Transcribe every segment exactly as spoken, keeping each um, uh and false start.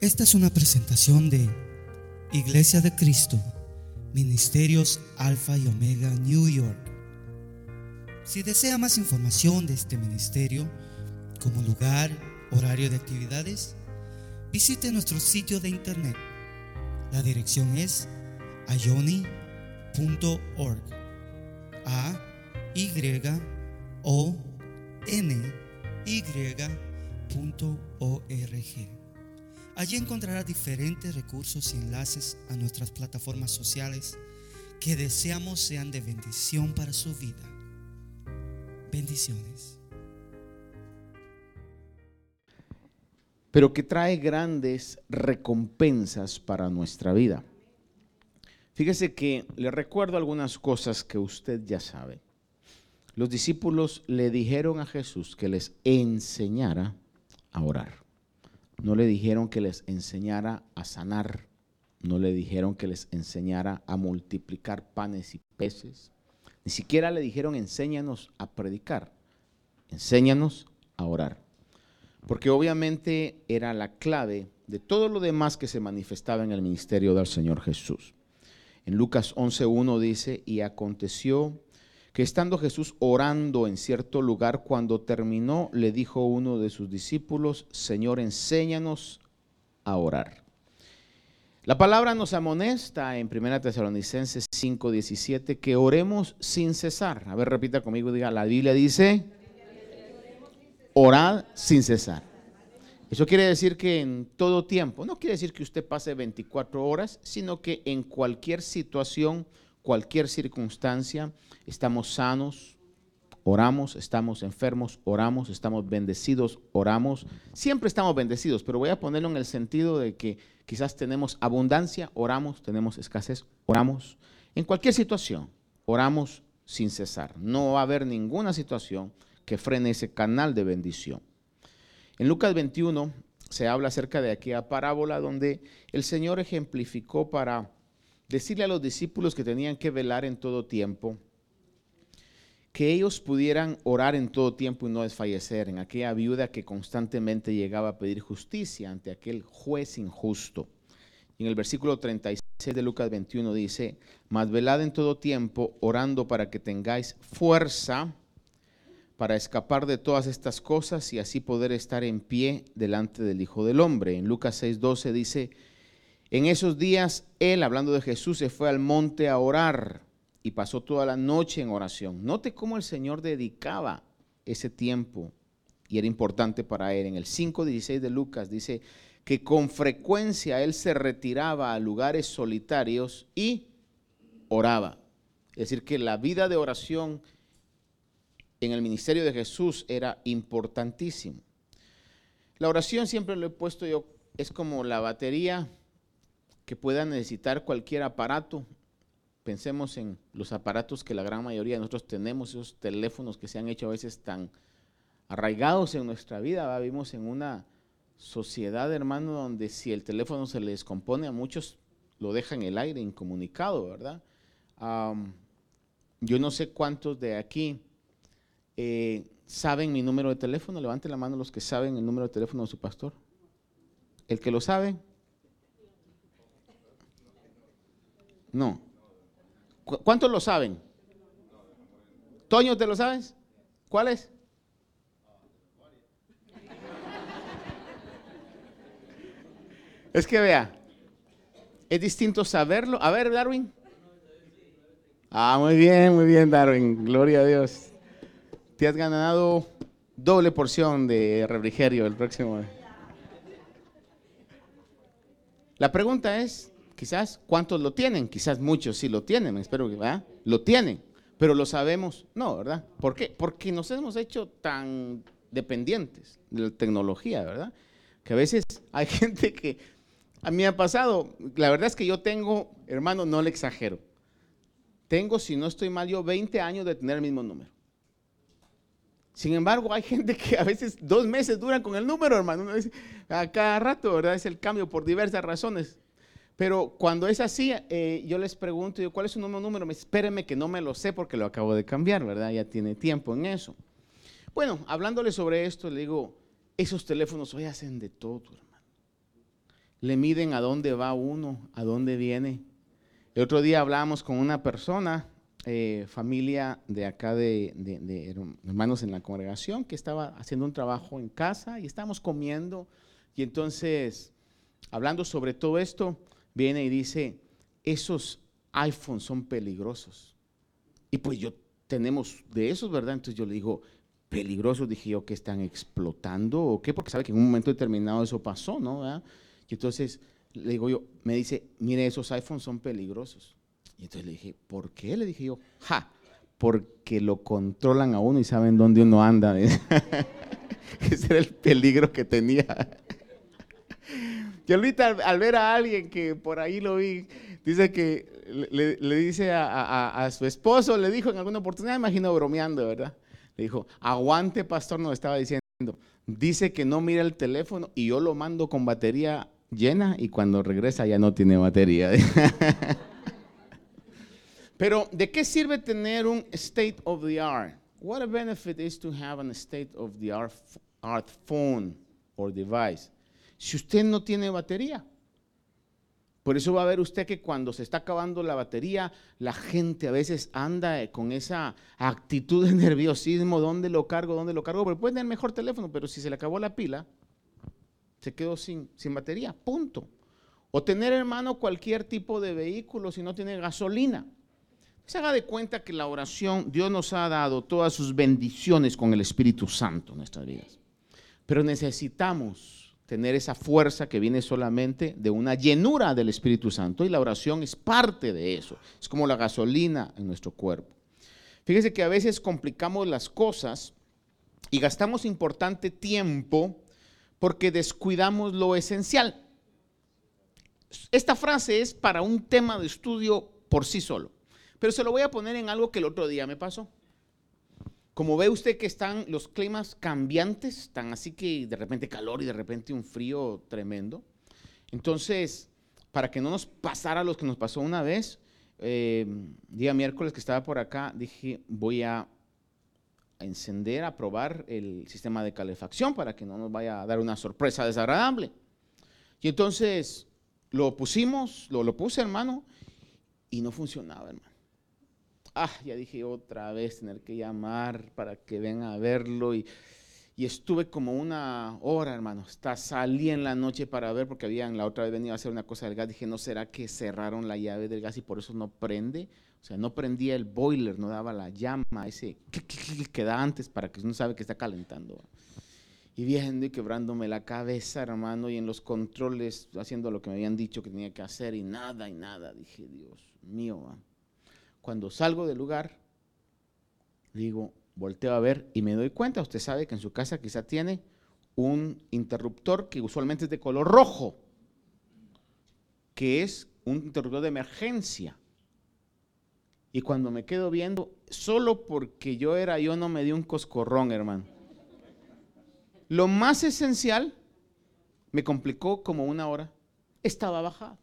Esta es una presentación de Iglesia de Cristo, Ministerios Alfa y Omega, New York. Si desea más información de este ministerio, como lugar, horario de actividades, visite nuestro sitio de internet. La dirección es ayoni punto org. A Y O N Y punto org. Allí encontrará diferentes recursos y enlaces a nuestras plataformas sociales que deseamos sean de bendición para su vida. Bendiciones. Pero que trae grandes recompensas para nuestra vida. Fíjese que le recuerdo algunas cosas que usted ya sabe. Los discípulos le dijeron a Jesús que les enseñara a orar. No le dijeron que les enseñara a sanar. No le dijeron que les enseñara a multiplicar panes y peces. Ni siquiera le dijeron enséñanos a predicar. Enséñanos a orar. Porque obviamente era la clave de todo lo demás que se manifestaba en el ministerio del Señor Jesús. En Lucas once uno dice, y aconteció que estando Jesús orando en cierto lugar, cuando terminó, le dijo uno de sus discípulos, Señor, enséñanos a orar. La palabra nos amonesta en primera Tesalonicenses cinco diecisiete que oremos sin cesar. A ver, repita conmigo, diga, la Biblia dice, orad sin cesar. Eso quiere decir que en todo tiempo, no quiere decir que usted pase veinticuatro horas, sino que en cualquier situación, cualquier circunstancia, estamos sanos, oramos, estamos enfermos, oramos, estamos bendecidos, oramos. Siempre estamos bendecidos, pero voy a ponerlo en el sentido de que quizás tenemos abundancia, oramos, tenemos escasez, oramos. En cualquier situación, oramos sin cesar. No va a haber ninguna situación que frene ese canal de bendición. En Lucas veintiuno se habla acerca de aquella parábola donde el Señor ejemplificó para decirle a los discípulos que tenían que velar en todo tiempo, que ellos pudieran orar en todo tiempo y no desfallecer, en aquella viuda que constantemente llegaba a pedir justicia ante aquel juez injusto. Y en el versículo treinta y seis de Lucas veintiuno dice, mas velad en todo tiempo, orando para que tengáis fuerza para escapar de todas estas cosas y así poder estar en pie delante del Hijo del Hombre. En Lucas seis doce dice, en esos días él, hablando de Jesús, se fue al monte a orar y pasó toda la noche en oración. Note cómo el Señor dedicaba ese tiempo y era importante para él. En el cinco dieciséis de Lucas dice que con frecuencia él se retiraba a lugares solitarios y oraba. Es decir, que la vida de oración en el ministerio de Jesús era importantísimo. La oración, siempre lo he puesto yo, es como la batería que pueda necesitar cualquier aparato. Pensemos en los aparatos que la gran mayoría de nosotros tenemos, esos teléfonos que se han hecho a veces tan arraigados en nuestra vida, ¿va? Vivimos en una sociedad, hermano, donde si el teléfono se le descompone a muchos lo dejan en el aire incomunicado, ¿verdad? Um, yo no sé cuántos de aquí eh, saben mi número de teléfono. Levanten la mano los que saben el número de teléfono de su pastor. ¿El que lo sabe? No. ¿Cuántos lo saben? Toño, ¿te lo sabes? ¿Cuál es? Es que vea, es distinto saberlo. A ver, Darwin. Ah, muy bien, muy bien, Darwin. Gloria a Dios. Te has ganado doble porción de refrigerio el próximo. La pregunta es, quizás, ¿cuántos lo tienen? Quizás muchos sí lo tienen, espero que, ¿verdad? Lo tienen, pero lo sabemos, no, ¿verdad? ¿Por qué? Porque nos hemos hecho tan dependientes de la tecnología, ¿verdad? Que a veces hay gente que, a mí me ha pasado, la verdad es que yo tengo, hermano, no le exagero, tengo, si no estoy mal, yo veinte años de tener el mismo número. Sin embargo, hay gente que a veces dos meses duran con el número, hermano. Uno dice, a cada rato, ¿verdad? Es el cambio por diversas razones. Pero cuando es así, eh, yo les pregunto, yo, ¿cuál es su nuevo número? Me dice, espéreme que no me lo sé porque lo acabo de cambiar, ¿verdad? Ya tiene tiempo en eso. Bueno, hablándole sobre esto, le digo, esos teléfonos hoy hacen de todo, hermano. le miden a dónde va uno, a dónde viene. El otro día hablábamos con una persona, eh, familia de acá de, de, de hermanos en la congregación, que estaba haciendo un trabajo en casa y estábamos comiendo. Y entonces, hablando sobre todo esto, viene y dice, esos iPhones son peligrosos. Y pues yo tenemos de esos, ¿verdad? Entonces yo le digo, peligrosos, dije yo, que están explotando o qué, porque sabe que en un momento determinado eso pasó, ¿no? ¿Verdad? Y entonces le digo yo, me dice, mire, esos iPhones son peligrosos. Y entonces le dije, ¿por qué? Le dije yo, ja, porque lo controlan a uno y saben dónde uno anda. Ese era el peligro que tenía. Y ahorita al, al ver a alguien que por ahí lo vi, dice que le, le dice a, a, a su esposo, le dijo en alguna oportunidad, imagino bromeando, ¿verdad? Le dijo, aguante pastor, nos estaba diciendo, dice que no mira el teléfono y yo lo mando con batería llena y cuando regresa ya no tiene batería. Pero ¿de qué sirve tener un state of the art? What a benefit is to have an state of the art, art phone or device. Si usted no tiene batería. Por eso va a ver usted que cuando se está acabando la batería, la gente a veces anda con esa actitud de nerviosismo, ¿dónde lo cargo? ¿Dónde lo cargo? Porque puede tener el mejor teléfono, pero si se le acabó la pila, se quedó sin, sin batería, punto. O tener, hermano, cualquier tipo de vehículo si no tiene gasolina. Se haga de cuenta que la oración, Dios nos ha dado todas sus bendiciones con el Espíritu Santo en nuestras vidas. Pero necesitamos tener esa fuerza que viene solamente de una llenura del Espíritu Santo y la oración es parte de eso. Es como la gasolina en nuestro cuerpo. Fíjese que a veces complicamos las cosas y gastamos importante tiempo porque descuidamos lo esencial. Esta frase es para un tema de estudio por sí solo, pero se lo voy a poner en algo que el otro día me pasó. Como ve usted que están los climas cambiantes, están así que de repente calor y de repente un frío tremendo. Entonces, para que no nos pasara lo que nos pasó una vez, eh, día miércoles que estaba por acá, dije voy a encender, a probar el sistema de calefacción para que no nos vaya a dar una sorpresa desagradable. Y entonces lo pusimos, lo, lo puse, hermano, y no funcionaba, hermano. Ah, ya dije otra vez tener que llamar para que vengan a verlo y, y estuve como una hora, hermano, hasta salí en la noche para ver porque habían la otra vez venido a hacer una cosa del gas, dije, ¿no será que cerraron la llave del gas y por eso no prende? O sea, no prendía el boiler, no daba la llama, ese que da antes para que uno sabe que está calentando. Y viendo y quebrándome la cabeza, hermano, y en los controles haciendo lo que me habían dicho que tenía que hacer y nada y nada, dije, Dios mío, ¿va? Cuando salgo del lugar, digo, volteo a ver y me doy cuenta, usted sabe que en su casa quizá tiene un interruptor que usualmente es de color rojo, que es un interruptor de emergencia. Y cuando me quedo viendo, solo porque yo era yo no me dio un coscorrón, hermano. Lo más esencial me complicó como una hora, estaba bajado.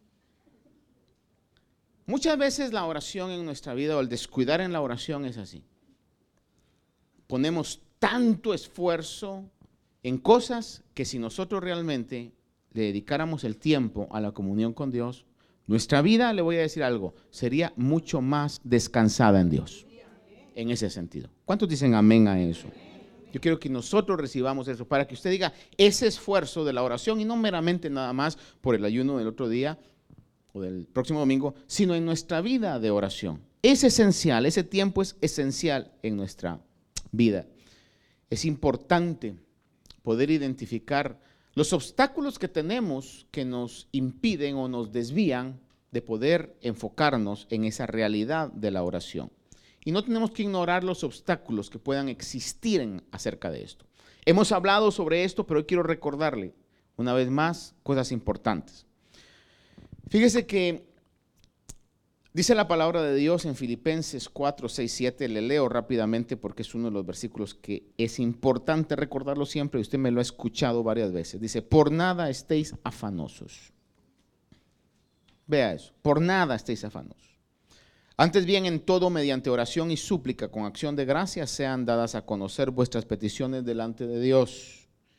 Muchas veces la oración en nuestra vida o el descuidar en la oración es así. Ponemos tanto esfuerzo en cosas que si nosotros realmente le dedicáramos el tiempo a la comunión con Dios, nuestra vida, le voy a decir algo, sería mucho más descansada en Dios. En ese sentido. ¿Cuántos dicen amén a eso? Yo quiero que nosotros recibamos eso para que usted diga ese esfuerzo de la oración y no meramente nada más por el ayuno del otro día o del próximo domingo, sino en nuestra vida de oración. Es esencial, ese tiempo es esencial en nuestra vida. Es importante poder identificar los obstáculos que tenemos que nos impiden o nos desvían de poder enfocarnos en esa realidad de la oración. Y no tenemos que ignorar los obstáculos que puedan existir en, acerca de esto. Hemos hablado sobre esto, pero hoy quiero recordarle una vez más cosas importantes. Fíjese que dice la palabra de Dios en Filipenses cuatro, seis, siete, le leo rápidamente porque es uno de los versículos que es importante recordarlo siempre y usted me lo ha escuchado varias veces. Dice, por nada estéis afanosos. Vea eso, por nada estéis afanosos. Antes bien, en todo, mediante oración y súplica, con acción de gracias, sean dadas a conocer vuestras peticiones delante de Dios.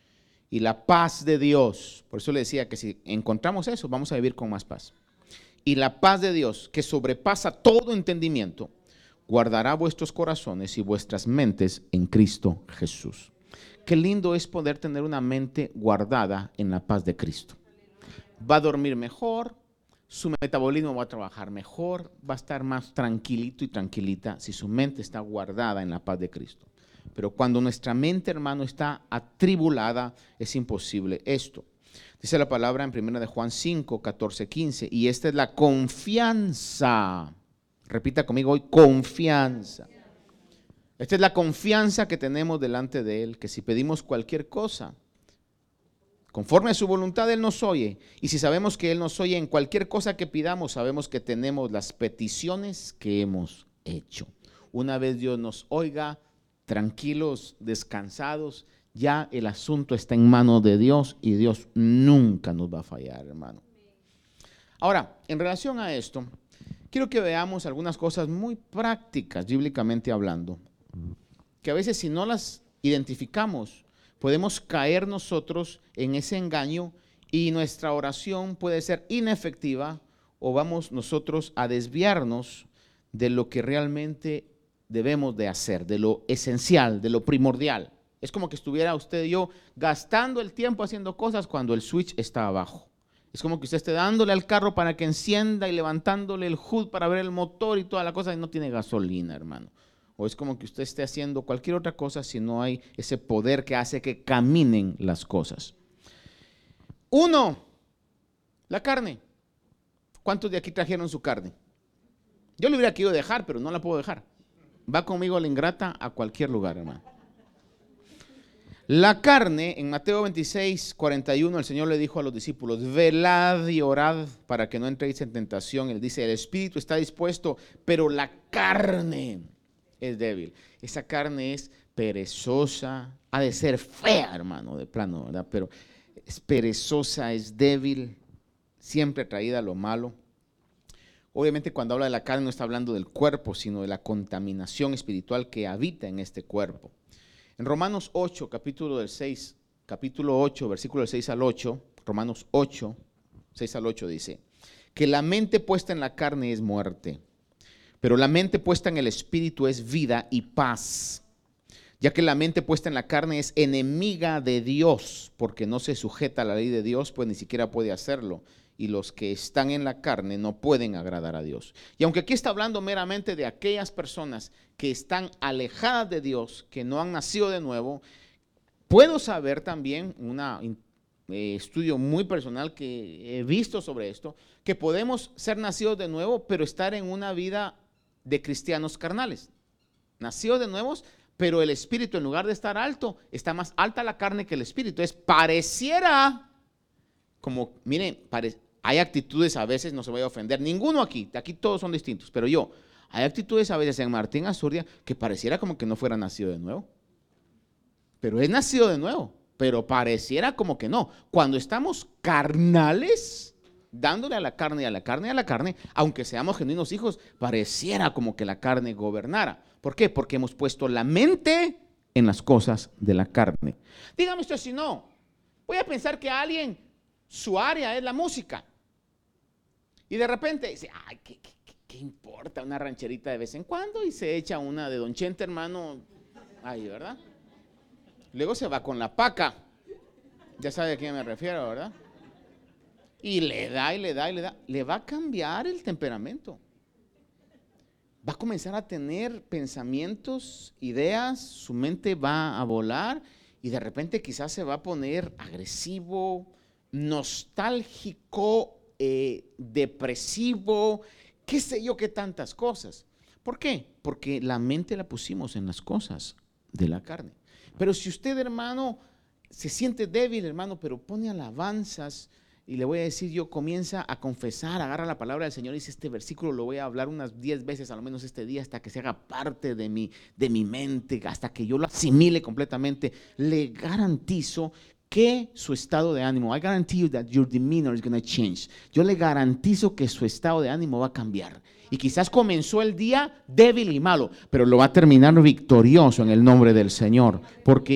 y la paz de Dios, por eso le decía que si encontramos eso, vamos a vivir con más paz. Y la paz de Dios, que sobrepasa todo entendimiento, guardará vuestros corazones y vuestras mentes en Cristo Jesús. Qué lindo es poder tener una mente guardada en la paz de Cristo. Va a dormir mejor, su metabolismo va a trabajar mejor, va a estar más tranquilito y tranquilita si su mente está guardada en la paz de Cristo. Pero cuando nuestra mente, hermano, está atribulada, es imposible esto. Dice la palabra en primera de Juan cinco, catorce, quince, y esta es la confianza. Repita conmigo hoy, confianza. Esta es la confianza que tenemos delante de Él, que si pedimos cualquier cosa, conforme a su voluntad, Él nos oye. Y si sabemos que Él nos oye en cualquier cosa que pidamos, sabemos que tenemos las peticiones que hemos hecho. Una vez Dios nos oiga, tranquilos, descansados, ya el asunto está en manos de Dios y Dios nunca nos va a fallar, hermano. Ahora, en relación a esto, quiero que veamos algunas cosas muy prácticas, bíblicamente hablando, que a veces si no las identificamos, podemos caer nosotros en ese engaño y nuestra oración puede ser inefectiva o vamos nosotros a desviarnos de lo que realmente debemos de hacer, de lo esencial, de lo primordial. Es como que estuviera usted y yo gastando el tiempo haciendo cosas cuando el switch está abajo. Es como que usted esté dándole al carro para que encienda y levantándole el hood para ver el motor y toda la cosa y no tiene gasolina, hermano. O es como que usted esté haciendo cualquier otra cosa si no hay ese poder que hace que caminen las cosas. Uno, la carne. ¿Cuántos de aquí trajeron su carne? Yo le hubiera querido dejar, pero no la puedo dejar. Va conmigo la ingrata a cualquier lugar, hermano. La carne, en Mateo veintiséis, cuarenta y uno, el Señor le dijo a los discípulos, velad y orad para que no entréis en tentación. Él dice, el espíritu está dispuesto, pero la carne es débil. Esa carne es perezosa, ha de ser fea, hermano, de plano, ¿verdad? Pero es perezosa, es débil, siempre atraída a lo malo. Obviamente cuando habla de la carne no está hablando del cuerpo, sino de la contaminación espiritual que habita en este cuerpo. En Romanos ocho, capítulo del seis, capítulo ocho, versículo del seis al ocho, Romanos ocho, seis al ocho dice, que la mente puesta en la carne es muerte, pero la mente puesta en el espíritu es vida y paz, ya que la mente puesta en la carne es enemiga de Dios, porque no se sujeta a la ley de Dios, pues ni siquiera puede hacerlo. Y los que están en la carne no pueden agradar a Dios. Y aunque aquí está hablando meramente de aquellas personas que están alejadas de Dios, que no han nacido de nuevo, puedo saber también, un eh, estudio muy personal que he visto sobre esto, que podemos ser nacidos de nuevo, pero estar en una vida de cristianos carnales. Nacidos de nuevos, pero el espíritu en lugar de estar alto, está más alta la carne que el espíritu. Entonces pareciera como, miren, pareciera, hay actitudes a veces, no se voy a ofender, ninguno aquí, aquí todos son distintos, pero yo, hay actitudes a veces en Martín Azurdia que pareciera como que no fuera nacido de nuevo. Pero es nacido de nuevo, pero pareciera como que no. Cuando estamos carnales, dándole a la carne y a la carne y a la carne, aunque seamos genuinos hijos, pareciera como que la carne gobernara. ¿Por qué? Porque hemos puesto la mente en las cosas de la carne. Dígame usted si no, voy a pensar que alguien, su área es la música. Y de repente dice, ay, ¿qué, qué, qué importa una rancherita de vez en cuando? Y se echa una de Don Chente, hermano, ahí, ¿verdad? Luego se va con la paca. Ya sabe a quién me refiero, ¿verdad? Y le da y le da y le da. Le va a cambiar el temperamento. Va a comenzar a tener pensamientos, ideas, su mente va a volar y de repente quizás se va a poner agresivo, nostálgico, eh, depresivo, qué sé yo, qué tantas cosas. ¿Por qué? Porque la mente la pusimos en las cosas de la carne. Pero si usted, hermano, se siente débil, hermano, pero pone alabanzas, y le voy a decir yo, comienza a confesar, agarra la palabra del Señor y dice, este versículo lo voy a hablar unas diez veces, a lo menos este día, hasta que se haga parte de mi, de mi mente, hasta que yo lo asimile completamente. Le garantizo que su estado de ánimo, I guarantee you that your demeanor is going to change. Yo le garantizo que su estado de ánimo va a cambiar. Y quizás comenzó el día débil y malo, pero lo va a terminar victorioso en el nombre del Señor, porque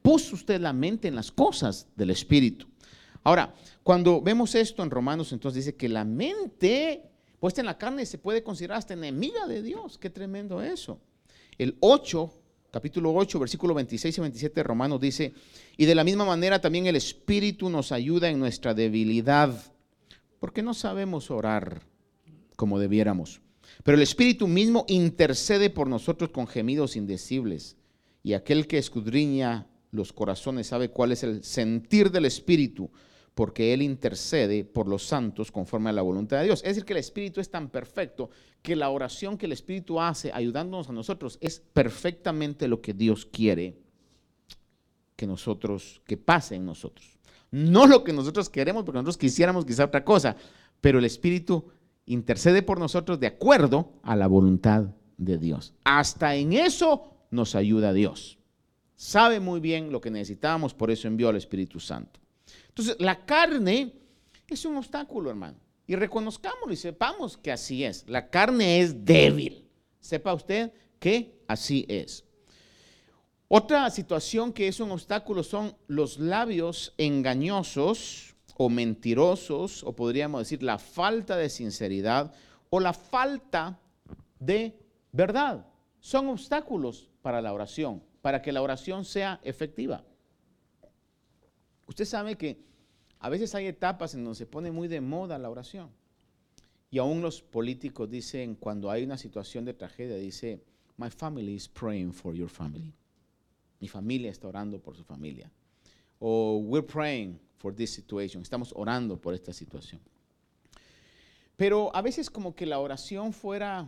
puso usted la mente en las cosas del Espíritu. Ahora, cuando vemos esto en Romanos, entonces dice que la mente puesta en la carne se puede considerar hasta enemiga de Dios. Qué tremendo eso. El ocho, capítulo ocho, versículo veintiséis y veintisiete de Romanos dice, y de la misma manera también el Espíritu nos ayuda en nuestra debilidad, porque no sabemos orar como debiéramos. Pero el Espíritu mismo intercede por nosotros con gemidos indecibles. Y aquel que escudriña los corazones sabe cuál es el sentir del Espíritu, porque Él intercede por los santos conforme a la voluntad de Dios. Es decir, que el Espíritu es tan perfecto que la oración que el Espíritu hace ayudándonos a nosotros es perfectamente lo que Dios quiere que nosotros, que pase en nosotros. No lo que nosotros queremos, porque nosotros quisiéramos quizá otra cosa, pero el Espíritu intercede por nosotros de acuerdo a la voluntad de Dios. Hasta en eso nos ayuda Dios. Sabe muy bien lo que necesitábamos, por eso envió al Espíritu Santo. Entonces, la carne es un obstáculo, hermano. Y reconozcámoslo y sepamos que así es. La carne es débil. Sepa usted que así es. Otra situación que es un obstáculo son los labios engañosos o mentirosos, o podríamos decir la falta de sinceridad o la falta de verdad. Son obstáculos para la oración, para que la oración sea efectiva. Usted sabe que a veces hay etapas en donde se pone muy de moda la oración. Y aún los políticos dicen, cuando hay una situación de tragedia, dice, my family is praying for your family. Mi familia está orando por su familia. O we're praying for this situation. Estamos orando por esta situación. Pero a veces como que la oración fuera,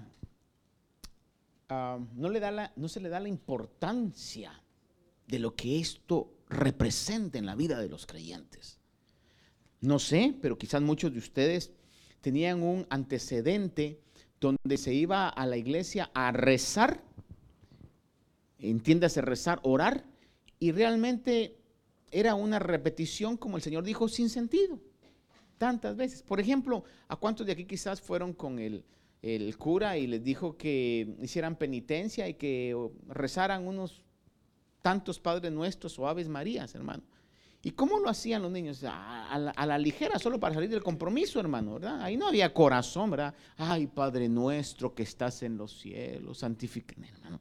uh, no, le da la, no se le da la importancia de lo que esto representa en la vida de los creyentes. No sé, pero quizás muchos de ustedes tenían un antecedente donde se iba a la iglesia a rezar, entiéndase rezar, orar, y realmente era una repetición, como el Señor dijo, sin sentido, tantas veces. Por ejemplo, ¿a cuántos de aquí quizás fueron con el, el cura y les dijo que hicieran penitencia y que rezaran unos tantos Padres Nuestros o Aves Marías, hermano? ¿Y cómo lo hacían los niños? A, a, la, a la ligera, solo para salir del compromiso, hermano, ¿verdad? Ahí no había corazón, ¿verdad? Ay, Padre nuestro que estás en los cielos, santifica, hermano.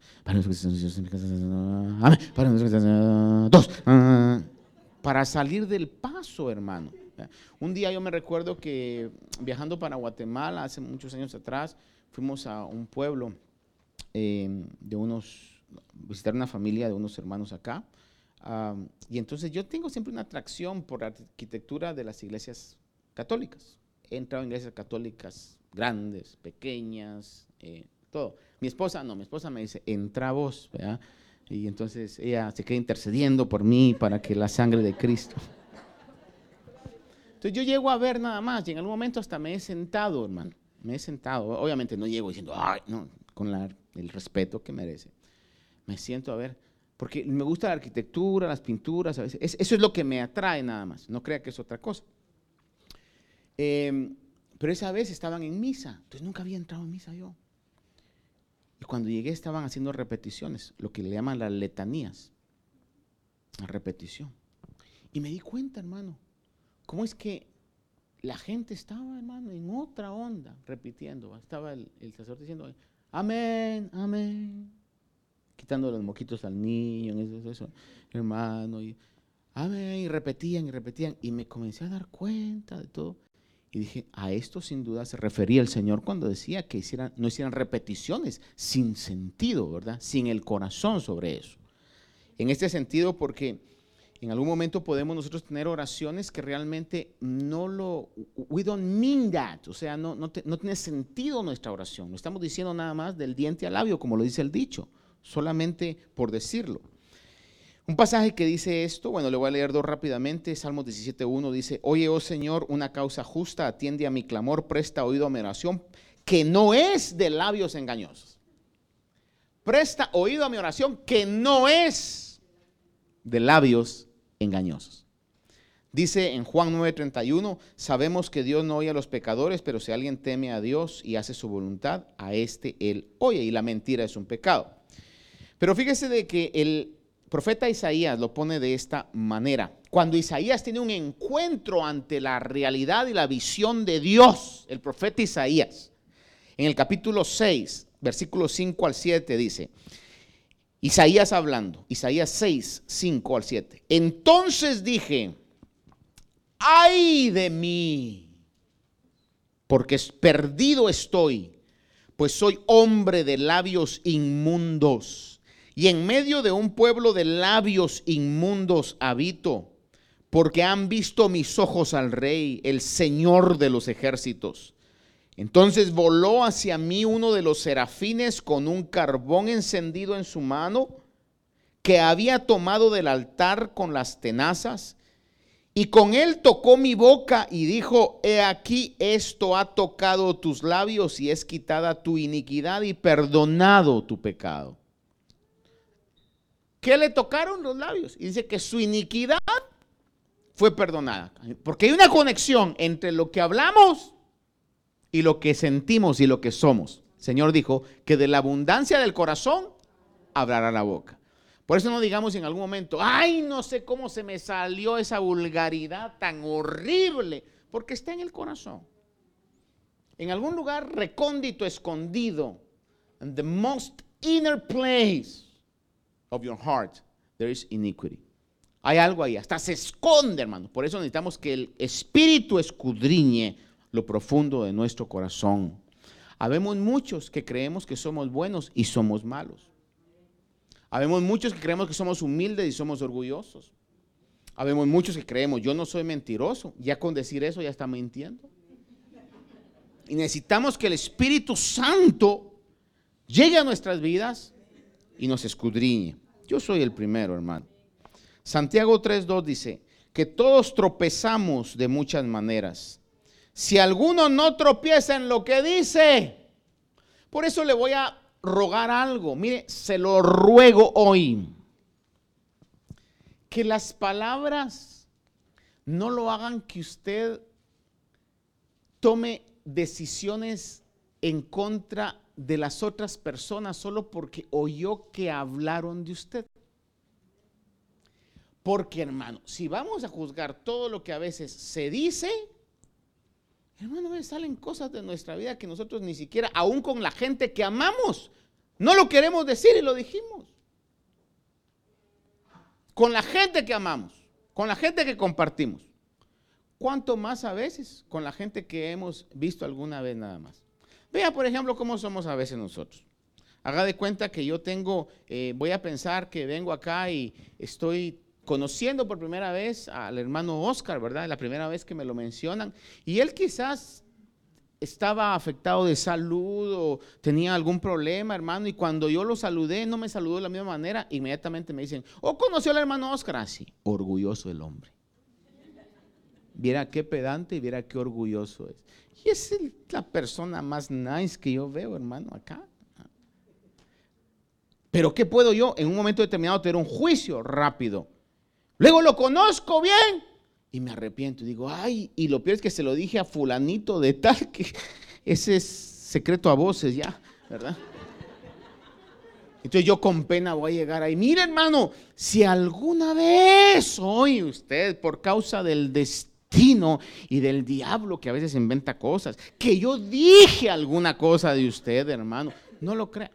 Dos. Para salir del paso, hermano. Un día yo me recuerdo que viajando para Guatemala, hace muchos años atrás, fuimos a un pueblo eh, de unos, visitar una familia de unos hermanos acá. Um, y entonces yo tengo siempre una atracción por la arquitectura de las iglesias católicas. He entrado en iglesias católicas grandes, pequeñas, eh, todo. Mi esposa, no, mi esposa me dice, entra vos, ¿verdad? Y entonces ella se queda intercediendo por mí para que la sangre de Cristo. Entonces yo llego a ver nada más y en algún momento hasta me he sentado, hermano, me he sentado. Obviamente no llego diciendo, ay, no, con la, el respeto que merece. Me siento a ver. Porque me gusta la arquitectura, las pinturas, a veces. Es, eso es lo que me atrae nada más, no crea que es otra cosa. Eh, pero esa vez estaban en misa, entonces nunca había entrado en misa yo. Y cuando llegué estaban haciendo repeticiones, lo que le llaman las letanías, la repetición. Y me di cuenta, hermano, cómo es que la gente estaba, hermano, en otra onda, repitiendo. Estaba el, el sacerdote diciendo, amén, amén. Quitando los moquitos al niño, eso, eso, hermano, y, amén, y repetían y repetían, y me comencé a dar cuenta de todo, y dije, a esto sin duda se refería el Señor cuando decía que hicieran, no hicieran repeticiones sin sentido, ¿verdad? Sin el corazón sobre eso. En este sentido, porque en algún momento podemos nosotros tener oraciones que realmente no lo, we don't mean that, o sea, no, no, te, no tiene sentido nuestra oración, no estamos diciendo nada más del diente al labio, como lo dice el dicho, solamente por decirlo. Un pasaje que dice esto, bueno, le voy a leer dos rápidamente. Salmos diecisiete uno dice, oye, oh Señor, una causa justa, atiende a mi clamor, presta oído a mi oración, que no es de labios engañosos. Presta oído a mi oración, que no es de labios engañosos. Dice en Juan nueve treinta y uno, sabemos que Dios no oye a los pecadores, pero si alguien teme a Dios y hace su voluntad, a este Él oye, y la mentira es un pecado. Pero fíjese de que el profeta Isaías lo pone de esta manera. Cuando Isaías tiene un encuentro ante la realidad y la visión de Dios, el profeta Isaías, en el capítulo seis, versículos cinco al siete dice, Isaías hablando, Isaías seis, cinco al siete. Entonces dije, ay de mí, porque perdido estoy, pues soy hombre de labios inmundos, y en medio de un pueblo de labios inmundos habito, porque han visto mis ojos al Rey, el Señor de los ejércitos. Entonces voló hacia mí uno de los serafines con un carbón encendido en su mano, que había tomado del altar con las tenazas, y con él tocó mi boca y dijo, he aquí esto ha tocado tus labios y es quitada tu iniquidad y perdonado tu pecado. ¿Qué le tocaron los labios? Y dice que su iniquidad fue perdonada. Porque hay una conexión entre lo que hablamos y lo que sentimos y lo que somos. El Señor dijo que de la abundancia del corazón hablará la boca. Por eso no digamos en algún momento, ay, no sé cómo se me salió esa vulgaridad tan horrible, porque está en el corazón. En algún lugar recóndito, escondido, in the most inner place of your heart, there is iniquity. Hay algo ahí, hasta se esconde, hermano. Por eso necesitamos que el Espíritu escudriñe lo profundo de nuestro corazón. Habemos muchos que creemos que somos buenos y somos malos. Habemos muchos que creemos que somos humildes y somos orgullosos. Habemos muchos que creemos, yo no soy mentiroso. Ya con decir eso ya está mintiendo. Y necesitamos que el Espíritu Santo llegue a nuestras vidas y nos escudriñe. Yo soy el primero, hermano. Santiago tres dos dice que todos tropezamos de muchas maneras. Si alguno no tropieza en lo que dice, por eso le voy a rogar algo. Mire, se lo ruego hoy, que las palabras no lo hagan que usted tome decisiones en contra de las otras personas solo porque oyó que hablaron de usted. Porque, hermano, si vamos a juzgar todo lo que a veces se dice, hermano, me salen cosas de nuestra vida que nosotros ni siquiera, aún con la gente que amamos, no lo queremos decir y lo dijimos. Con la gente que amamos, con la gente que compartimos. ¿Cuánto más a veces con la gente que hemos visto alguna vez nada más? Vea, por ejemplo, cómo somos a veces nosotros. Haga de cuenta que yo tengo, eh, voy a pensar que vengo acá y estoy conociendo por primera vez al hermano Oscar, ¿verdad? La primera vez que me lo mencionan. Y él quizás estaba afectado de salud o tenía algún problema, hermano. Y cuando yo lo saludé, no me saludó de la misma manera. Inmediatamente me dicen, oh, ¿conoció al hermano Oscar? Así, orgulloso el hombre. Viera qué pedante y viera qué orgulloso es. Y es el, la persona más nice que yo veo, hermano, acá. Pero ¿qué puedo yo en un momento determinado tener un juicio rápido? Luego lo conozco bien y me arrepiento y digo, ay, y lo peor es que se lo dije a fulanito de tal, que ese es secreto a voces ya, ¿verdad? Entonces yo con pena voy a llegar ahí. Mire, hermano, si alguna vez hoy usted, por causa del destino y del diablo que a veces inventa cosas, que yo dije alguna cosa de usted, hermano, no lo crea.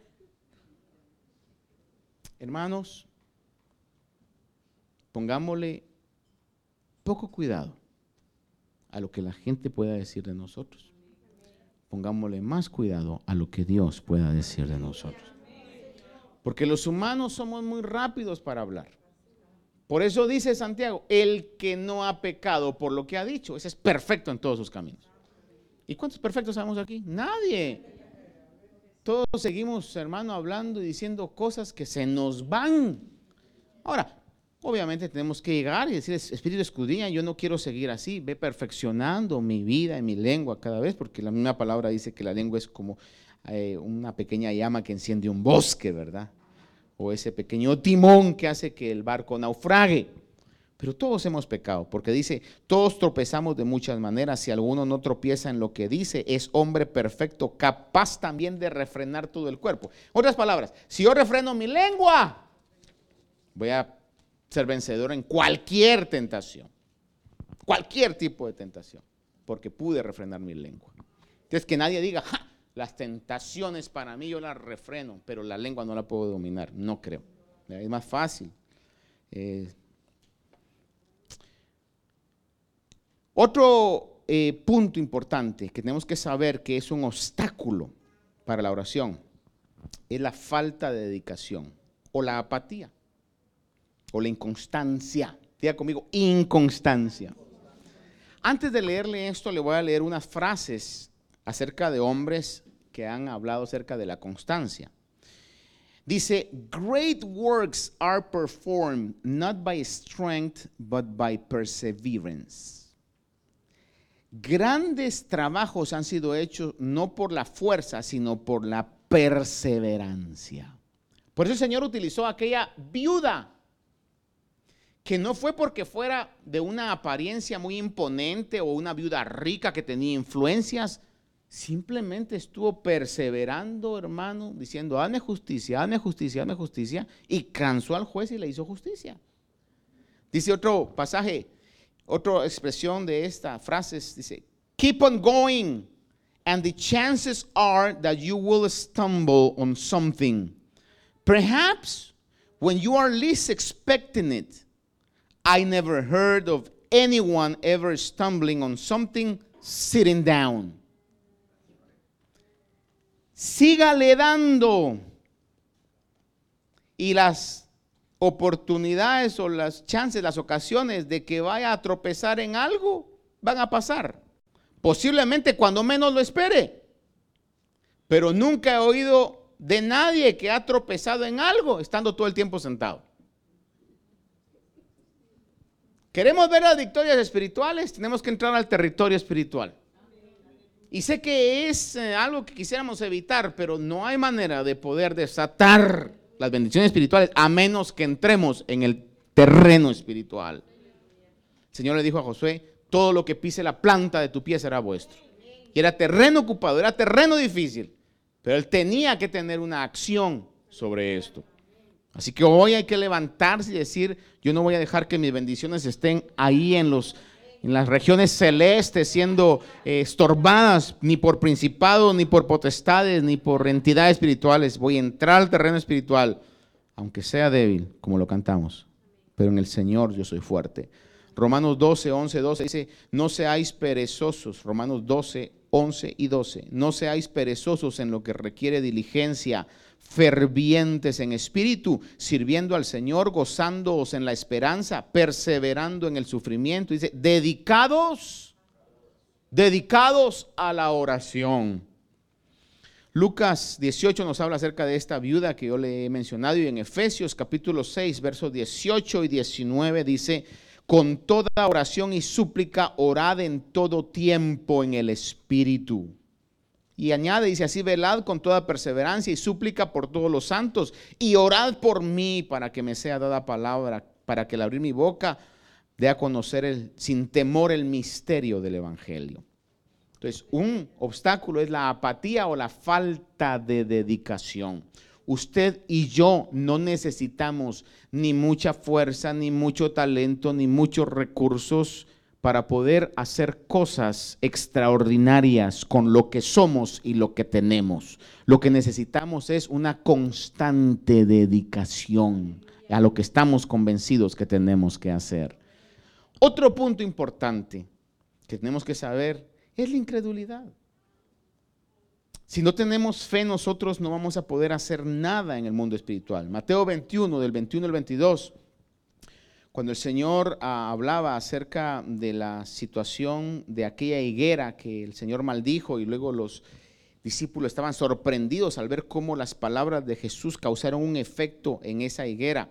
Hermanos, pongámosle poco cuidado a lo que la gente pueda decir de nosotros. Pongámosle más cuidado a lo que Dios pueda decir de nosotros. Porque los humanos somos muy rápidos para hablar. Por eso dice Santiago, el que no ha pecado por lo que ha dicho, ese es perfecto en todos sus caminos. ¿Y cuántos perfectos sabemos aquí? Nadie. Todos seguimos, hermano, hablando y diciendo cosas que se nos van. Ahora, obviamente tenemos que llegar y decir, Espíritu escudriña, yo no quiero seguir así, ve perfeccionando mi vida y mi lengua cada vez, porque la misma palabra dice que la lengua es como eh, una pequeña llama que enciende un bosque, ¿verdad? O ese pequeño timón que hace que el barco naufrague. Pero todos hemos pecado, porque dice, todos tropezamos de muchas maneras. Si alguno no tropieza en lo que dice, es hombre perfecto, capaz también de refrenar todo el cuerpo. Otras palabras, si yo refreno mi lengua, Voy a ser vencedor en cualquier tentación, cualquier tipo de tentación, porque pude refrenar mi lengua. Entonces que nadie diga, ¡ja! Las tentaciones para mí yo las refreno, pero la lengua no la puedo dominar. No creo. Es más fácil. Eh, otro eh, punto importante que tenemos que saber que es un obstáculo para la oración es la falta de dedicación o la apatía o la inconstancia. Diga conmigo, inconstancia. Antes de leerle esto, le voy a leer unas frases acerca de hombres que han hablado acerca de la constancia. Dice, great works are performed not by strength but by perseverance. Grandes trabajos han sido hechos no por la fuerza, sino por la perseverancia. Por eso el Señor utilizó a aquella viuda, que no fue porque fuera de una apariencia muy imponente o una viuda rica que tenía influencias. Simplemente estuvo perseverando, hermano, diciendo, hazme justicia, hazme justicia, hazme justicia, y cansó al juez y le hizo justicia. Dice otro pasaje, otra expresión de esta frase, dice, keep on going, and the chances are that you will stumble on something. Perhaps when you are least expecting it. I never heard of anyone ever stumbling on something sitting down. Sígale dando, y las oportunidades o las chances, las ocasiones de que vaya a tropezar en algo van a pasar, posiblemente cuando menos lo espere, pero nunca he oído de nadie que ha tropezado en algo estando todo el tiempo sentado. ¿Queremos ver las victorias espirituales? Tenemos que entrar al territorio espiritual. Y sé que es eh, algo que quisiéramos evitar, pero no hay manera de poder desatar las bendiciones espirituales a menos que entremos en el terreno espiritual. El Señor le dijo a Josué, todo lo que pise la planta de tu pie será vuestro. Y era terreno ocupado, era terreno difícil, pero él tenía que tener una acción sobre esto. Así que hoy hay que levantarse y decir, yo no voy a dejar que mis bendiciones estén ahí en los en las regiones celestes siendo eh, estorbadas ni por principados, ni por potestades, ni por entidades espirituales. Voy a entrar al terreno espiritual, aunque sea débil, como lo cantamos, pero en el Señor yo soy fuerte. Romanos doce, once, doce dice, no seáis perezosos. Romanos doce, once y doce. No seáis perezosos en lo que requiere diligencia, fervientes en espíritu, sirviendo al Señor, gozándoos en la esperanza, perseverando en el sufrimiento. Dice, dedicados, dedicados a la oración. Lucas dieciocho nos habla acerca de esta viuda que yo le he mencionado, y en Efesios capítulo seis, versos dieciocho y diecinueve dice, con toda oración y súplica orad en todo tiempo en el Espíritu. Y añade, dice así, velad con toda perseverancia y súplica por todos los santos, y orad por mí para que me sea dada palabra, para que al abrir mi boca dé a conocer el, sin temor el misterio del Evangelio. Entonces, un obstáculo es la apatía o la falta de dedicación. Usted y yo no necesitamos ni mucha fuerza, ni mucho talento, ni muchos recursos para poder hacer cosas extraordinarias con lo que somos y lo que tenemos. Lo que necesitamos es una constante dedicación a lo que estamos convencidos que tenemos que hacer. Otro punto importante que tenemos que saber es la incredulidad. Si no tenemos fe, nosotros no vamos a poder hacer nada en el mundo espiritual. Mateo veintiuno, del veintiuno al veintidós, cuando el Señor ah, hablaba acerca de la situación de aquella higuera que el Señor maldijo, y luego los discípulos estaban sorprendidos al ver cómo las palabras de Jesús causaron un efecto en esa higuera.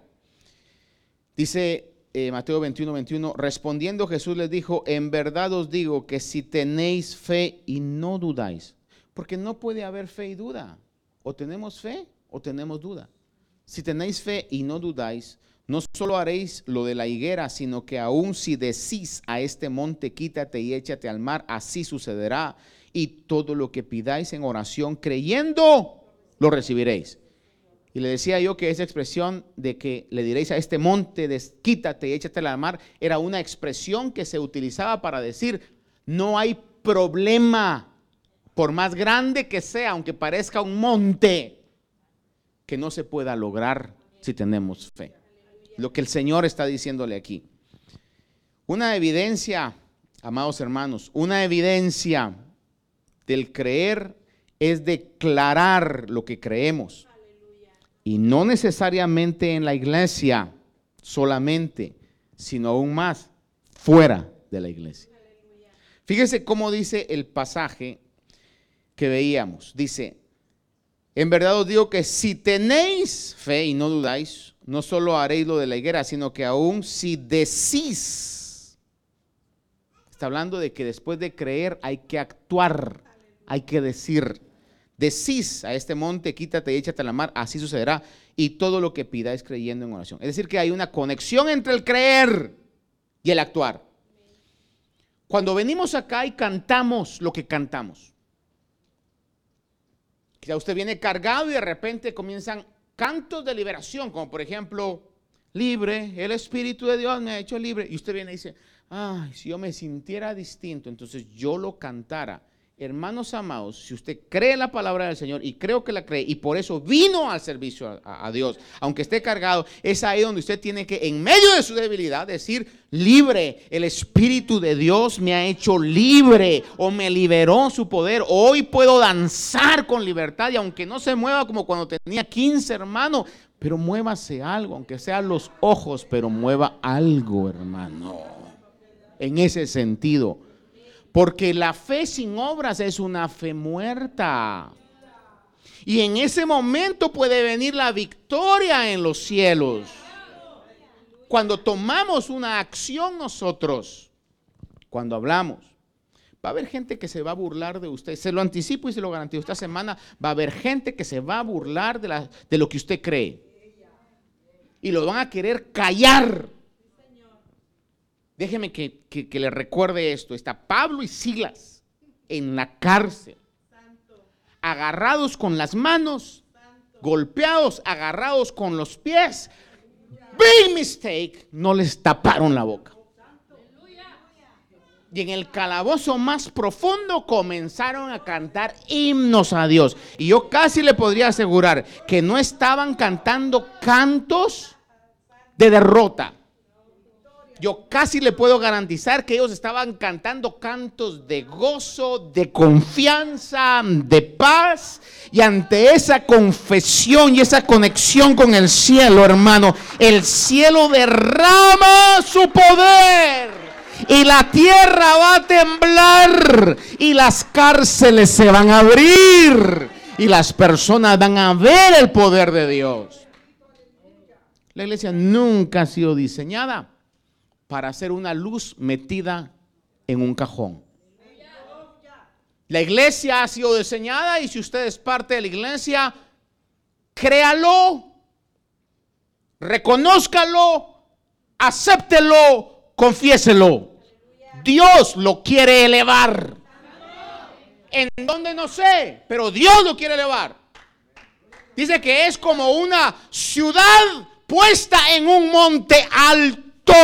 Dice eh, Mateo veintiuno, veintiuno, respondiendo Jesús les dijo, en verdad os digo que si tenéis fe y no dudáis, porque no puede haber fe y duda, o tenemos fe o tenemos duda. Si tenéis fe y no dudáis, no solo haréis lo de la higuera, sino que aun si decís a este monte, quítate y échate al mar, así sucederá. Y todo lo que pidáis en oración creyendo, lo recibiréis. Y le decía yo que esa expresión de que le diréis a este monte, des, quítate y échate a la mar, era una expresión que se utilizaba para decir, no hay problema, por más grande que sea, aunque parezca un monte, que no se pueda lograr si tenemos fe. Lo que el Señor está diciéndole aquí. Una evidencia, amados hermanos, una evidencia del creer es declarar lo que creemos. Y no necesariamente en la iglesia solamente, sino aún más fuera de la iglesia. Fíjese cómo dice el pasaje que veíamos. Dice, en verdad os digo que si tenéis fe y no dudáis, no solo haréis lo de la higuera, sino que aún si decís. Está hablando de que después de creer hay que actuar, hay que decir. Decís a este monte, quítate y échate a la mar, así sucederá. Y todo lo que pidáis creyendo en oración. Es decir, que hay una conexión entre el creer y el actuar. Cuando venimos acá y cantamos lo que cantamos, quizá usted viene cargado y de repente comienzan cantos de liberación, como por ejemplo, libre, el Espíritu de Dios me ha hecho libre. Y usted viene y dice, ay, si yo me sintiera distinto, entonces yo lo cantara. Hermanos amados, si usted cree la palabra del Señor, y creo que la cree, y por eso vino al servicio a, a Dios, aunque esté cargado, es ahí donde usted tiene que, en medio de su debilidad, decir, libre, el Espíritu de Dios me ha hecho libre, o me liberó su poder. Hoy puedo danzar con libertad, y aunque no se mueva como cuando tenía quince, hermano, pero muévase algo, aunque sean los ojos, pero mueva algo, hermano, en ese sentido. Porque la fe sin obras es una fe muerta. Y en ese momento puede venir la victoria en los cielos. Cuando tomamos una acción nosotros, cuando hablamos, va a haber gente que se va a burlar de usted. Se lo anticipo y se lo garantizo. Esta semana va a haber gente que se va a burlar de, la, de lo que usted cree. Y lo van a querer callar. Déjeme que, que, que le recuerde esto. Está Pablo y Silas en la cárcel, agarrados con las manos, golpeados, agarrados con los pies. Big mistake, no les taparon la boca. Y en el calabozo más profundo comenzaron a cantar himnos a Dios. Y yo casi le podría asegurar que no estaban cantando cantos de derrota. Yo casi le puedo garantizar que ellos estaban cantando cantos de gozo, de confianza, de paz. Y ante esa confesión y esa conexión con el cielo, hermano, el cielo derrama su poder. Y la tierra va a temblar. Y las cárceles se van a abrir. Y las personas van a ver el poder de Dios. La iglesia nunca ha sido diseñada para ser una luz metida en un cajón. La iglesia ha sido diseñada, y si usted es parte de la iglesia, créalo, reconózcalo, acéptelo, confiéselo. Dios lo quiere elevar. ¿En dónde? No sé, pero Dios lo quiere elevar. Dice que es como una ciudad puesta en un monte alto,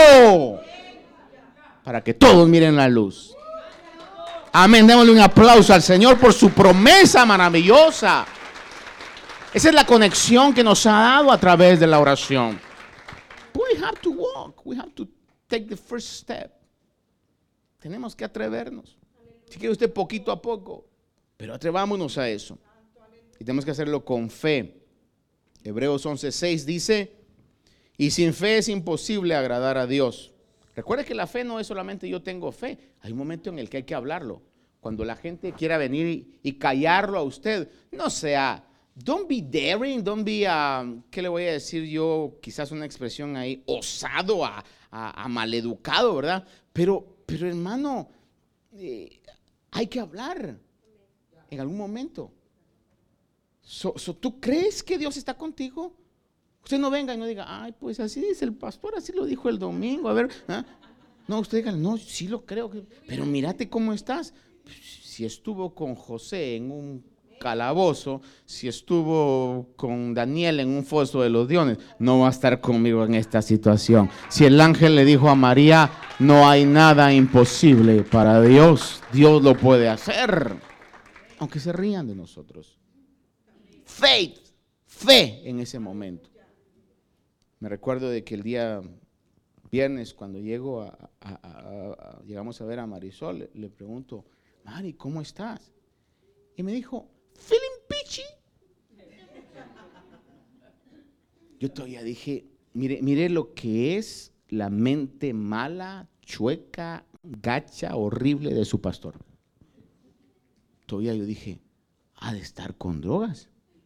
para que todos miren la luz. Amén. Démosle un aplauso al Señor por su promesa maravillosa. Esa es la conexión que nos ha dado a través de la oración. We have to walk. We have to take the first step. Tenemos que atrevernos. Si quiere usted, poquito a poco, pero atrevámonos a eso. Y tenemos que hacerlo con fe. Hebreos once seis dice: y sin fe es imposible agradar a Dios. Recuerde que la fe no es solamente yo tengo fe. Hay un momento en el que hay que hablarlo. Cuando la gente quiera venir y, y callarlo a usted, no sea, don't be daring, don't be, uh, ¿qué le voy a decir yo? Quizás una expresión ahí, osado, a, a, a maleducado, ¿verdad? Pero, pero hermano, eh, hay que hablar en algún momento. So, so, ¿Tú crees que Dios está contigo? Usted no venga y no diga, ay, pues así dice el pastor, así lo dijo el domingo, a ver, ¿ah? No, usted diga, no, sí lo creo, pero mírate cómo estás. Si estuvo con José en un calabozo, si estuvo con Daniel en un foso de los leones, no va a estar conmigo en esta situación. Si el ángel le dijo a María, no hay nada imposible para Dios, Dios lo puede hacer. Aunque se rían de nosotros. Faith, fe en ese momento. Me recuerdo de que el día viernes, cuando llego a, a, a, a, llegamos a ver a Marisol, le, le pregunto, Mari, ¿cómo estás? Y me dijo, feeling peachy. Yo todavía dije, mire, mire lo que es la mente mala, chueca, gacha, horrible de su pastor. Todavía yo dije, ha de estar con drogas.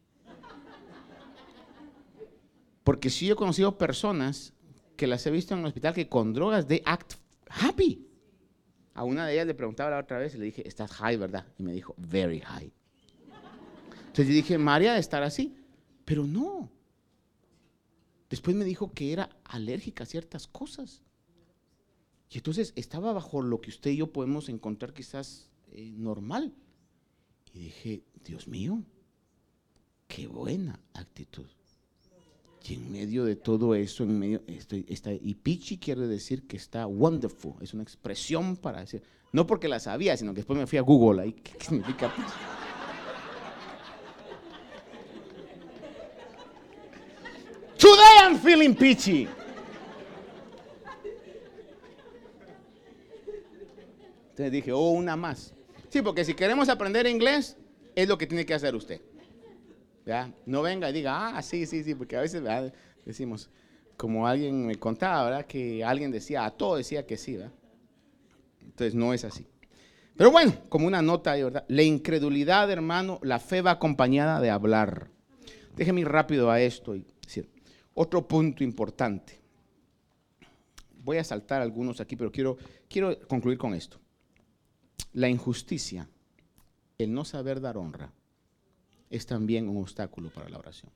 Porque si yo he conocido personas que las he visto en el hospital que con drogas they act happy. A una de ellas le preguntaba la otra vez y le dije, estás high, ¿verdad? Y me dijo, very high. Entonces yo dije, María ha de estar así, pero no. Después me dijo que era alérgica a ciertas cosas. Y entonces estaba bajo lo que usted y yo podemos encontrar quizás eh, normal. Y dije, Dios mío, qué buena actitud. Y en medio de todo eso, en medio, estoy, está, y peachy quiere decir que está wonderful, es una expresión para decir, no porque la sabía, sino que después me fui a Google, ahí, ¿qué significa peachy? Today I'm feeling peachy. Entonces dije, oh, una más. Sí, porque si queremos aprender inglés, es lo que tiene que hacer usted. ¿Ya? No venga y diga, ah, sí, sí, sí, porque a veces ¿verdad? Decimos, como alguien me contaba, ¿verdad? Que alguien decía, a todo decía que sí, ¿verdad? Entonces no es así. Pero bueno, como una nota, ¿verdad? La incredulidad, hermano, la fe va acompañada de hablar. Déjeme ir rápido a esto y decir, otro punto importante. Voy a saltar algunos aquí, pero quiero, quiero concluir con esto. La injusticia, el no saber dar honra, es también un obstáculo para la oración.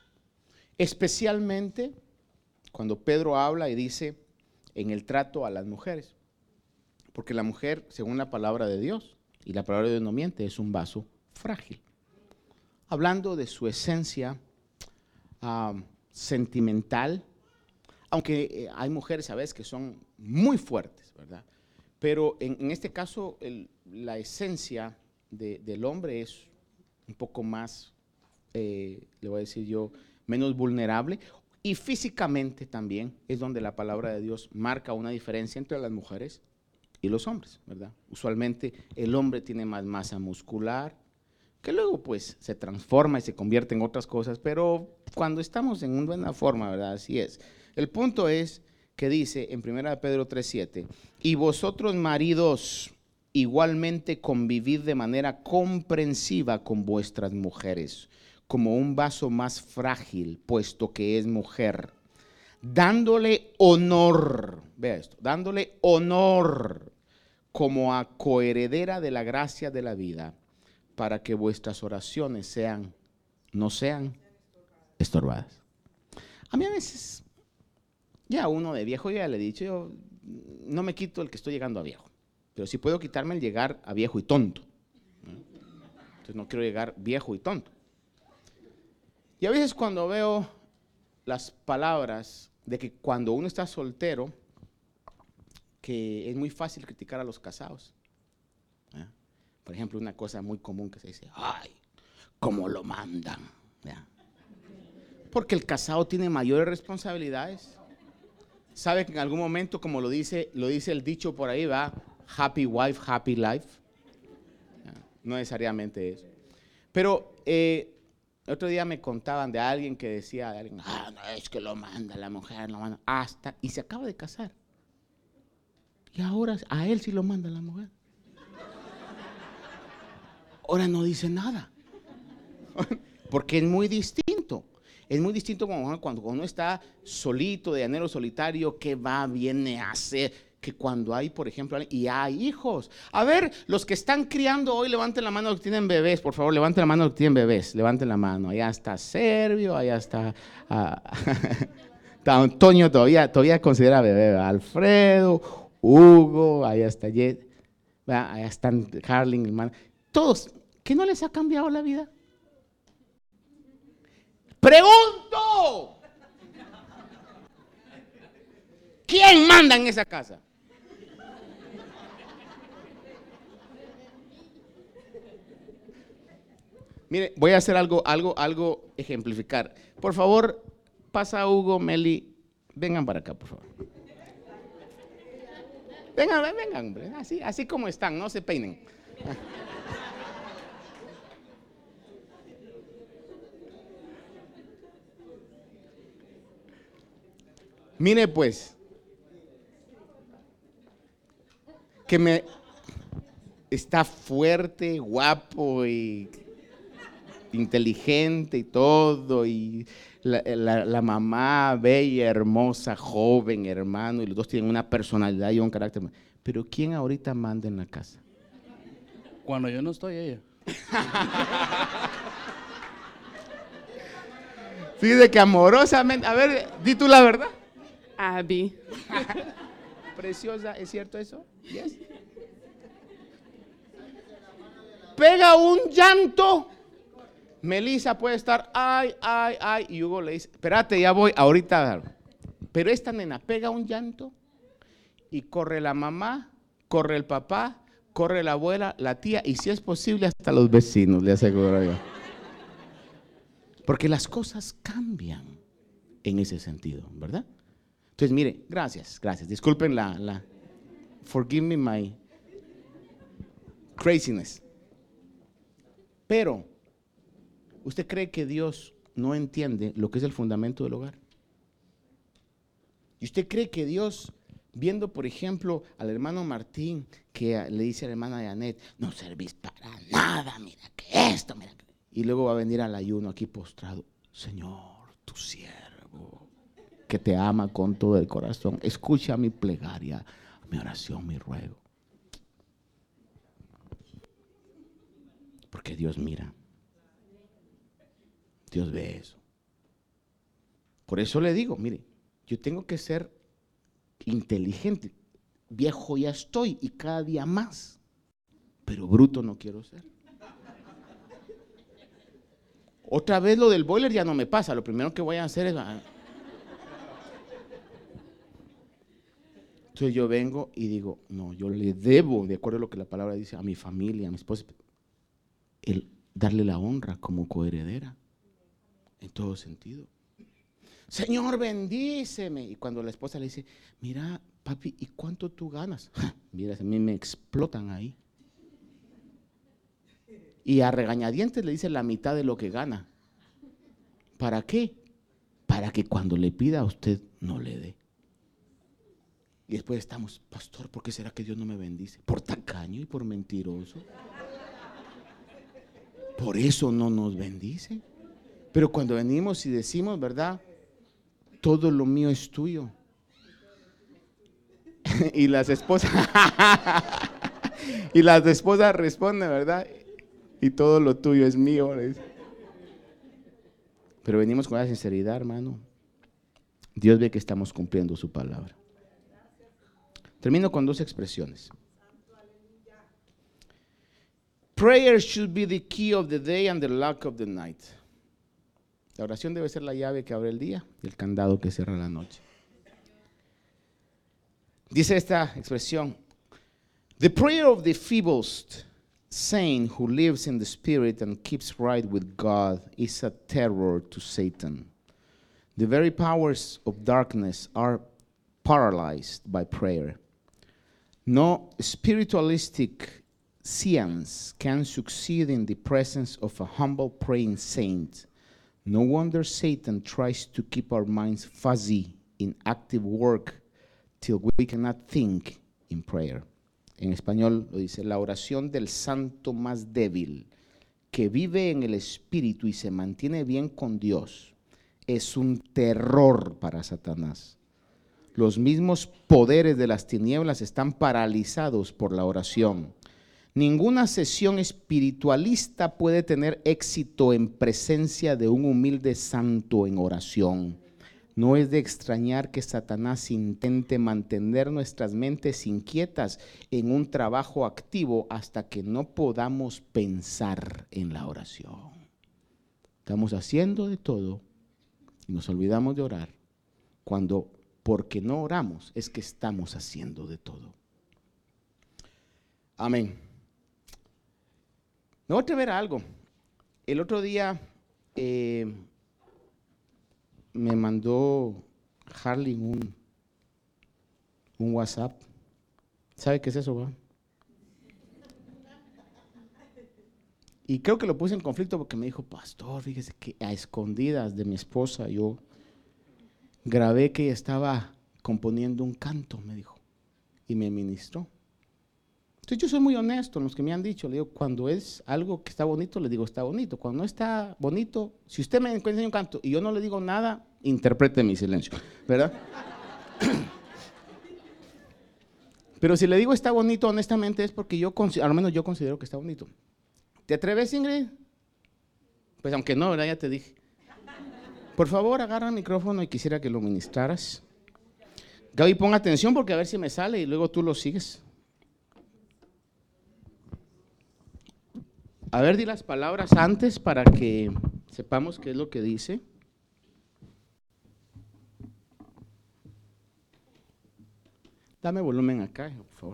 Especialmente cuando Pedro habla y dice en el trato a las mujeres. Porque la mujer, según la palabra de Dios, y la palabra de Dios no miente, es un vaso frágil. Hablando de su esencia uh, sentimental, aunque eh, hay mujeres a veces que son muy fuertes, ¿verdad? Pero en, en este caso, el, la esencia de, del hombre es un poco más, eh, le voy a decir yo, menos vulnerable. Y físicamente también es donde la palabra de Dios marca una diferencia entre las mujeres y los hombres, ¿verdad? Usualmente el hombre tiene más masa muscular, que luego pues se transforma y se convierte en otras cosas, pero cuando estamos en una buena forma, ¿verdad? Así es. El punto es que dice en primera de Pedro tres siete, y vosotros maridos igualmente convivid de manera comprensiva con vuestras mujeres, como un vaso más frágil, puesto que es mujer, dándole honor, vea esto, dándole honor como a coheredera de la gracia de la vida, para que vuestras oraciones sean, no sean estorbadas. A mí a veces, ya uno de viejo, ya le he dicho, yo no me quito el que estoy llegando a viejo, pero sí puedo quitarme el llegar a viejo y tonto. Entonces no quiero llegar viejo y tonto. Y a veces cuando veo las palabras de que cuando uno está soltero, que es muy fácil criticar a los casados. ¿Eh? Por ejemplo, una cosa muy común que se dice, ay, cómo lo mandan. ¿Eh? Porque el casado tiene mayores responsabilidades. Sabe que en algún momento, como lo dice, lo dice el dicho por ahí, va, happy wife, happy life. ¿Eh? No necesariamente eso. Pero eh, otro día me contaban de alguien que decía, de alguien, ah, no, es que lo manda la mujer, lo manda, hasta, y se acaba de casar. Y ahora a él sí lo manda la mujer. Ahora no dice nada. Porque es muy distinto. Es muy distinto cuando uno está solito, de llanero solitario, que va, viene a hacer, que cuando hay, por ejemplo, y hay hijos. A ver, los que están criando hoy, levanten la mano los que tienen bebés, por favor, levanten la mano los que tienen bebés, levanten la mano. Allá está Servio, allá está, uh, está Antonio, todavía, todavía considera bebé, Alfredo, Hugo, allá está Jet, allá están Carlin, hermano. Todos ¿Qué no les ha cambiado la vida? Pregunto. ¿Quién manda en esa casa? Mire, voy a hacer algo, algo, algo ejemplificar. Por favor, pasa Hugo, Meli, vengan para acá, por favor. Vengan, vengan, hombre, así, así como están, no se peinen. Mire pues, que me está fuerte, guapo y inteligente y todo, y la, la, la mamá bella, hermosa, joven, hermano, y los dos tienen una personalidad y un carácter. Pero ¿quién ahorita manda en la casa? Cuando yo no estoy, ella. Fíjate que amorosamente, a ver, di tú la verdad. Abby. Preciosa, ¿es cierto eso? Yes. Pega un llanto. Melissa puede estar, ay, ay, ay, y Hugo le dice, espérate, ya voy, ahorita. Pero esta nena pega un llanto y corre la mamá, corre el papá, corre la abuela, la tía, y si es posible hasta los vecinos, le aseguro yo. Porque las cosas cambian en ese sentido, ¿verdad? Entonces, mire, gracias, gracias. Disculpen la, la forgive me my craziness. Pero, ¿usted cree que Dios no entiende lo que es el fundamento del hogar? ¿Y usted cree que Dios, viendo por ejemplo al hermano Martín, que le dice a la hermana Janet, no servís para nada, mira que esto, mira que... Y luego va a venir al ayuno aquí postrado, Señor, tu siervo, que te ama con todo el corazón, escucha mi plegaria, mi oración, mi ruego. Porque Dios mira. Dios ve eso. Por eso le digo, mire, yo tengo que ser inteligente. Viejo ya estoy y cada día más. Pero bruto no quiero ser. Otra vez lo del boiler ya no me pasa. Lo primero que voy a hacer es... Entonces yo vengo y digo, no, yo le debo, de acuerdo a lo que la palabra dice, a mi familia, a mi esposa, el darle la honra como coheredera. En todo sentido. Señor, bendíceme. Y cuando la esposa le dice, mira, papi, ¿y cuánto tú ganas? Mira, a mí me explotan ahí. Y a regañadientes le dice la mitad de lo que gana. ¿Para qué? Para que cuando le pida a usted no le dé. Y después estamos, pastor, ¿por qué será que Dios no me bendice? Por tacaño y por mentiroso. Por eso no nos bendice. Pero cuando venimos y decimos, ¿verdad? Todo lo mío es tuyo. Y las esposas y las esposas responden, ¿verdad? Y todo lo tuyo es mío. Pero venimos con la sinceridad, hermano. Dios ve que estamos cumpliendo su palabra. Termino con dos expresiones. Prayer should be the key of the day and the lock of the night. La oración debe ser la llave que abre el día y el candado que cierra la noche. Dice esta expresión: the prayer of the feeblest saint who lives in the spirit and keeps right with God is a terror to Satan. The very powers of darkness are paralyzed by prayer. No spiritualistic science can succeed in the presence of a humble praying saint. No wonder Satan tries to keep our minds fuzzy in active work till we cannot think in prayer. En español lo dice, la oración del santo más débil que vive en el espíritu y se mantiene bien con Dios es un terror para Satanás. Los mismos poderes de las tinieblas están paralizados por la oración. Ninguna sesión espiritualista puede tener éxito en presencia de un humilde santo en oración. No es de extrañar que Satanás intente mantener nuestras mentes inquietas en un trabajo activo hasta que no podamos pensar en la oración. Estamos haciendo de todo y nos olvidamos de orar, cuando porque no oramos es que estamos haciendo de todo. Amén. Me voy a atrever a algo. El otro día eh, me mandó Harley un, un WhatsApp. ¿Sabe qué es eso, va? Y creo que lo puse en conflicto porque me dijo, pastor, fíjese que a escondidas de mi esposa yo grabé que ella estaba componiendo un canto, me dijo, y me ministró. Entonces yo soy muy honesto en los que me han dicho, le digo, cuando es algo que está bonito, le digo, está bonito. Cuando no está bonito, si usted me enseña un canto y yo no le digo nada, interprete mi silencio, ¿verdad? Pero si le digo está bonito, honestamente es porque yo, al menos yo considero que está bonito. ¿Te atreves, Ingrid? Pues aunque no, ¿verdad? Ya te dije. Por favor, agarra el micrófono y quisiera que lo ministraras. Gaby, pon atención porque a ver si me sale y luego tú lo sigues. A ver, di las palabras antes para que sepamos qué es lo que dice. Dame volumen acá, por favor.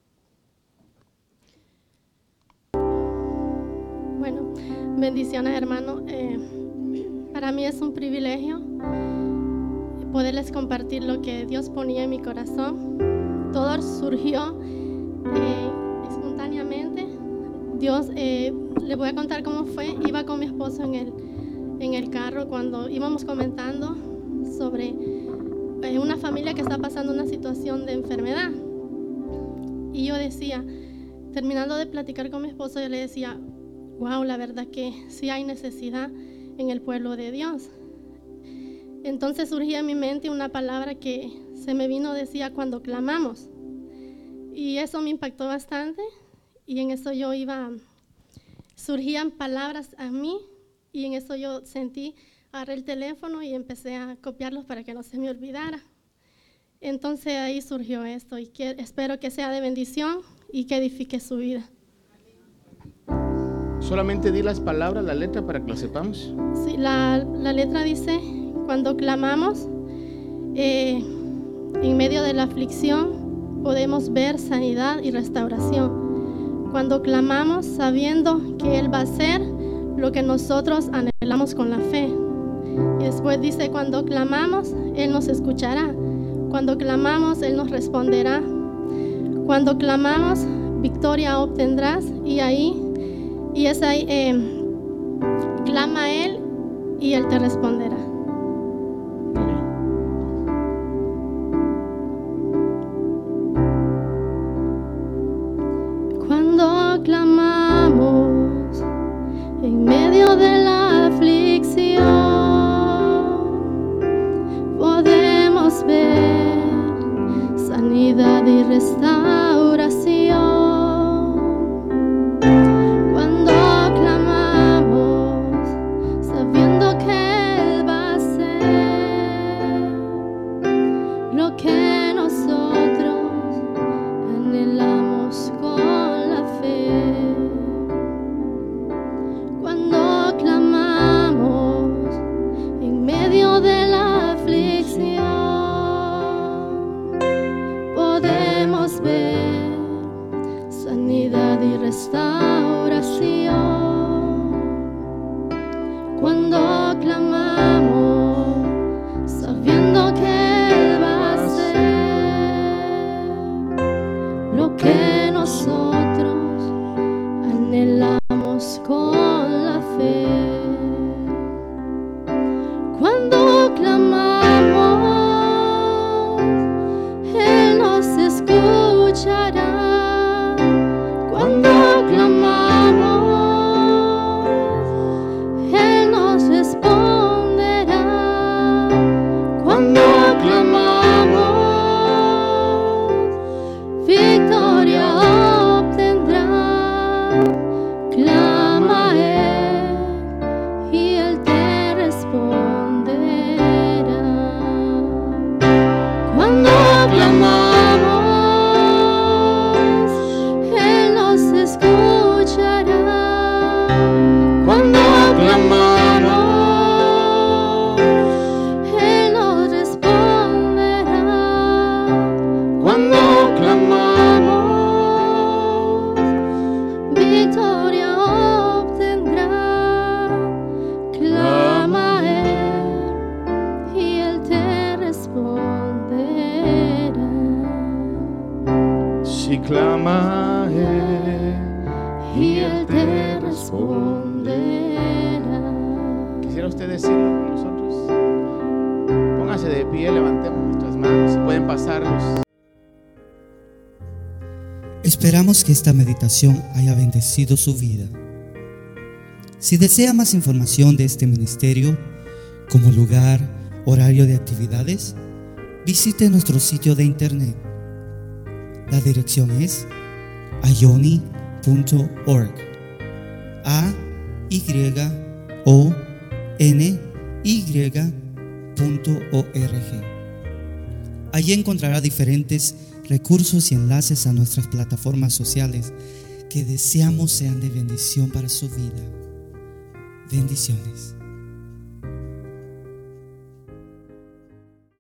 Bueno, bendiciones, hermano. Eh, para mí es un privilegio poderles compartir lo que Dios ponía en mi corazón. Todo surgió eh, espontáneamente. Dios, eh, le voy a contar cómo fue. Iba con mi esposo en el, en el carro cuando íbamos comentando sobre eh, una familia que está pasando una situación de enfermedad. Y yo decía, terminando de platicar con mi esposo, yo le decía, wow, la verdad que sí hay necesidad en el pueblo de Dios. Entonces surgía en mi mente una palabra que se me vino, decía, cuando clamamos. Y eso me impactó bastante. Y en eso yo iba, surgían palabras a mí y en eso yo sentí, agarré el teléfono y empecé a copiarlos para que no se me olvidara. Entonces ahí surgió esto y que, espero que sea de bendición y que edifique su vida. Solamente di las palabras, la letra para que lo sepamos. Sí, la, la letra dice, cuando clamamos, eh, en medio de la aflicción podemos ver sanidad y restauración. Cuando clamamos sabiendo que Él va a hacer lo que nosotros anhelamos con la fe. Y después dice, cuando clamamos, Él nos escuchará. Cuando clamamos, Él nos responderá. Cuando clamamos, victoria obtendrás. Y ahí, y es ahí, eh, clama a Él y Él te responderá. Cuando clamamos en medio de la aflicción, podemos ver sanidad y restauración. Cuando clamamos sabiendo que Él va a hacer lo que nosotros anhelamos con cuando clamamos en medio de la aflicción, podemos ver sanidad y restauración. Cuando clamamos sabiendo que Él va a hacer lo que nosotros anhelamos con la fe. Cuando clamamos, Él nos escuchará. Cuando clamamos, Él nos responderá. Cuando clamamos, victoria obtendrá. Clama victoria obtendrá. Clama a Él y Él te responderá. Si clama a Él Y Él te responderá. ¿Quisiera usted decirlo con nosotros? Póngase de pie, levantemos nuestras manos, si pueden pasarlos. Esperamos que esta meditación haya bendecido su vida. Si desea más información de este ministerio, como lugar, horario de actividades, visite nuestro sitio de internet. La dirección es ayoni punto org. A Y O N Y punto org. Allí encontrará diferentes recursos y enlaces a nuestras plataformas sociales que deseamos sean de bendición para su vida. Bendiciones.